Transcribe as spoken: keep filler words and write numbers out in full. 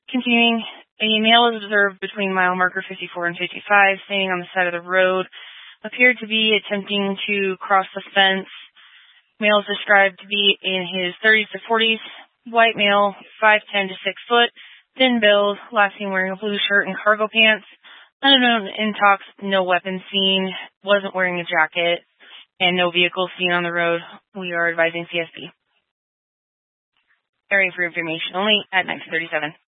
Continuing, a male is observed between mile marker fifty-four and fifty-five, standing on the side of the road, appeared to be attempting to cross the fence. Male is described to be in his thirties to forties, white male, five ten to six foot, thin build, last seen wearing a blue shirt and cargo pants, unknown intox, no weapons seen, wasn't wearing a jacket, and no vehicle seen on the road. We are advising C S P. Area for information only at nineteen thirty-seven.